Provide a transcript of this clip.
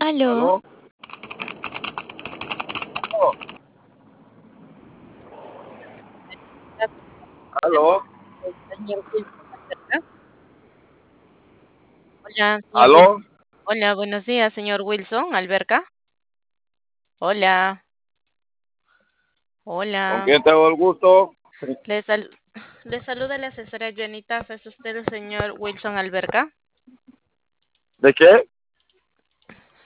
Aló, ¿Aló? Oh, ¿aló? Señor Wilson Alberca. Hola, señor ¿Aló? Wilson. Hola, buenos días, señor Wilson Alberca. Hola, ¿Con hola. quién tengo el gusto? Le, sal- le saluda la asesora Janita. ¿Es usted el señor Wilson Alberca? ¿De qué?